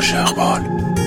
سیاوش اقبال.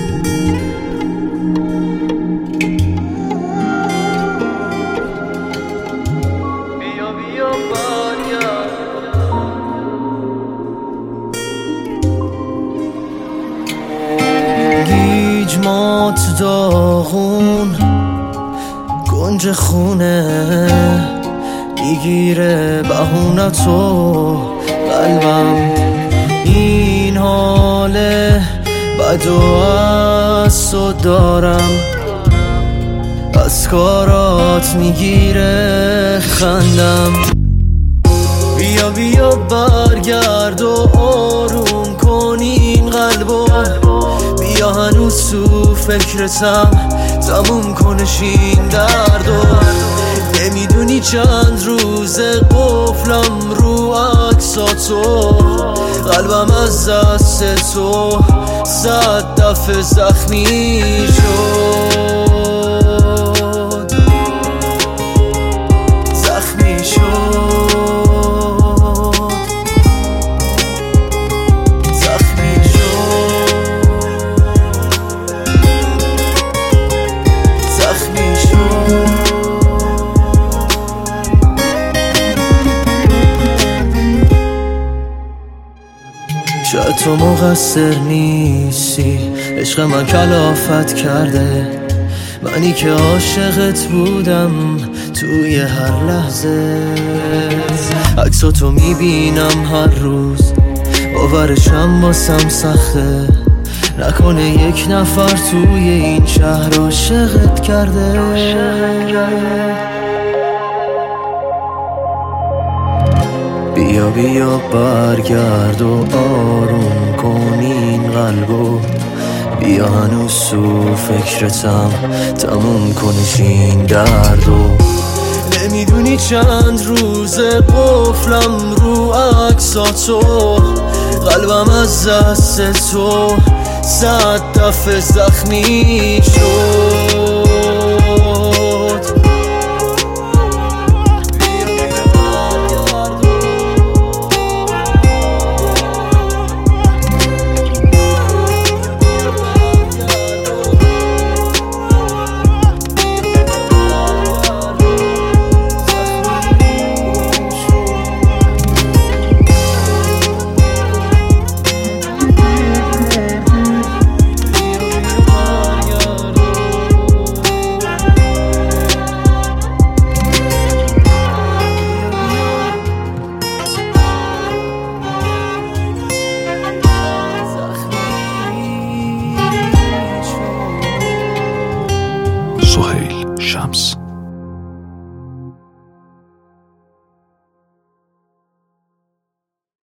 گیج مات داغون گنج خونه میگیره بهونتو قلبم، این حاله بد و از تو دارم، از کارات میگیره خندم. بیا بیا برگرد و آروم کن این قلبو، بیا هنوز تو فکرتم تموم کنش این دردو. نمیدونی چند روزه قفلم رو عکساتو، قلبم از دست تو 100 دفعه زخمی شد، زخمی شد، زخمی شد، زخمی شد. شاید تو مقصر نیستی، عشق من کلافت کرده، منی که عاشقت بودم توی هر لحظه. عکساتو میبینم هر روز، باورشم واسم سخته، نکنه یک نفر توی این شهر عاشقت کرده. بیا بیا برگرد و آروم کن این قلبو، بیا هنوز تو فکرتم تموم کنش این دردو. نمیدونی چند روزه قفلم رو عکساتو، قلبم از دست تو 100 دفعه زخمی شد.